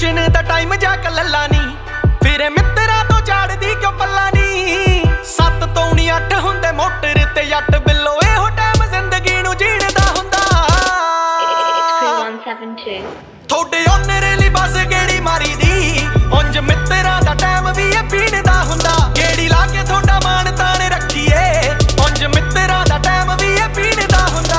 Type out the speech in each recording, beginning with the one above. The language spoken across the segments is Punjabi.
ਟਿਊਸ਼ਨ ਦਾ ਟਾਈਮ ਜਾ ਕੇ ਲੱਲਾ ਨੀ ਫਿਰੇ ਮਿੱਤਰਾਂ ਤੋਂ ਝਾੜਦੀ ਕਿਉਂ ਪੱਲਾ ਨੀ 7 ਤੋਂ 8 ਹੁੰਦੇ ਮੋਟਰ ਤੇ ਜੱਟ ਬਿੱਲੋ ਇਹੋ ਟਾਈਮ ਜ਼ਿੰਦਗੀ ਨੂੰ ਜੀਣ ਦਾ ਹੁੰਦਾ। ਥੋੜੇ ਓਨਰ ਲਈ ਬਸ ਗੇੜੀ ਮਾਰੀ ਦੀ ਉਂਝ ਮਿੱਤਰਾਂ ਦਾ ਟਾਈਮ ਵੀ ਇਹ ਪੀਣ ਦਾ ਹੁੰਦਾ। ਗੇੜੀ ਲਾ ਕੇ ਥੋੜਾ ਮਾਣ ਤਾਣ ਰੱਖੀਏ ਉਂਝ ਮਿੱਤਰਾਂ ਦਾ ਟਾਈਮ ਵੀ ਇਹ ਪੀਣ ਦਾ ਹੁੰਦਾ।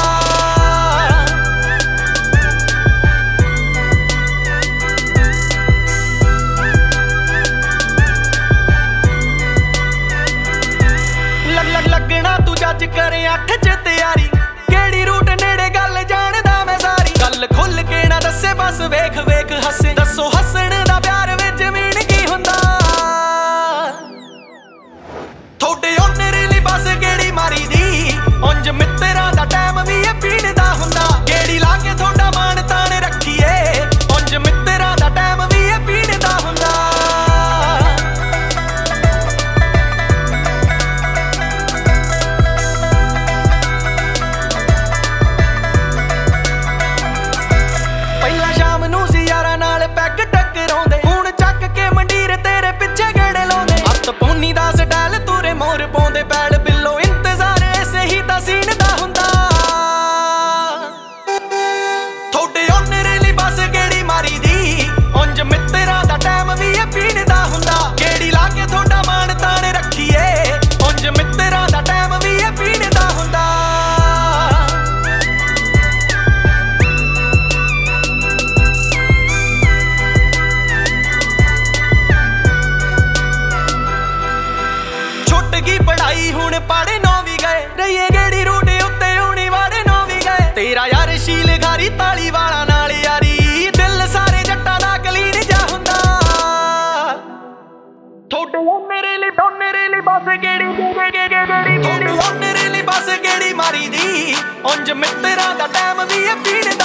ਲੱਗਣਾ ਤੂੰ ਜੱਜ ਕਰੇ 8 ਚ ਤਿਆਰੀ ਕਿਹੜੀ ਰੂਟ ਨੇੜੇ ਗੱਲ ਜਾਣਦਾ ਮੈਂ ਸਾਰੀ। ਗੱਲ ਖੁੱਲ ਕੇ ਨਾ ਦੱਸੇ ਬਸ ਵੇਖ ਵੇਖ ਹੱਸੇ ਦੱਸੋ ਹੱਸਣ ਦਾ ਪਿਆਰ ਵਿੱਚ ਜ਼ਮੀਨ ਕੀ ਹੁੰਦਾ। ਥੋੜੇ ਓਨਰ ਲਈ ਬਸ ਗੇੜੀ ਮਾਰੀ ਦੀ ਉਂਝ ਮਿੱਤਰਾਂ ਦਾ ਟਾਈਮ ਵੀ ਇਹ ਪੀਣ ਦਾ ਹੁੰਦਾ। ਗੇੜੀ ਲਾ ਕੇ ਥੋੜਾ ਮਾਣ ਤਾਣ ਰੱਖੀਏ ਉਂਝ ਮਿੱਤਰਾਂ ਦਾ ਟਾਈਮ ਵੀ ਇਹ ਪੀਣ ਦਾ ਹੁੰਦਾ। ਪਹਿਲਾਂ ਸ਼ਾਮ ਨੂੰ ਸੀ ਯਾਰਾਂ ਨਾਲ ਪੈਗ ਟਕਰਾਉਂਦੇ ਹੁਣ ਚੱਕ ਕੇ ਮੰਡੀਰ ਤੇਰੇ ਪਿੱਛੇ ਗੇੜੇ ਲਾਉਂਦੇ। ਹੱਥ ਪੌਣੀ ਦਾ ਸਟਾਈਲ ਤੂਰੇ ਮੋਰ ਪਾਉਂਦੇ ਪੈਲ ਬਿੱਲੋ ਇੰਤਜ਼ਾਰ ਐਸੇ ਹੀ ਤਾਂ ਸੀਨ ਦਾ ਹੁੰਦਾ। ਥੋੜੇ ਓਨਰ ਲਈ ਬਸ ਗੇੜੀ ਮਾਰੀ ਦੀ ਉਂਝ ਮਿੱਤਰਾਂ ਦਾ ਟਾਈਮ ਵੀ ਇਹ ਪੀਣ ਦਾ ਹੁੰਦਾ। ਗੇੜੀ ਲਾ ਕੇ ਥੋੜਾ ਮਾਣ ਤਾਣ ਰੱਖੀਏ ਉਂਝ ਮਿੱਤਰਾਂ ਦਾ ਟਾਈਮ ਵੀ ਇਹ ਪੀਣ ਦਾ ਹੁੰਦਾ। ਕੀ ਪੜਾਈ ਹੁਣ ਪੜ੍ਹ 9 ਵੀ ਗਏ ਰਹੀਏ ਗੇੜੀ ਰੂਟ ਉੱਤੇ ਹੋਣੀ ਵਾੜੇ 9 ਵੀ ਗਏ। ਤੇਰਾ ਯਾਰ ਸ਼ੀਲ ਘਾਰੀ ਤਾਲੀ ਵਾਲਾ ਨਾਲ ਯਾਰੀ ਦਿਲ ਸਾਰੇ ਜੱਟਾਂ ਦਾ ਕਲੀਨ ਜਾ ਹੁੰਦਾ। ਥੋੜੇ ਓਨਰ ਲਈ ਬਸ ਗੇੜੀ ਥੋੜੇ ਓਨਰ ਲਈ ਬਸ ਗੇੜੀ ਮਾਰੀ ਦੀ ਉਂਝ ਮਿੱਤਰਾਂ ਦਾ ਟਾਈਮ ਵੀ ਇਹ ਪੀਣ ਦਾ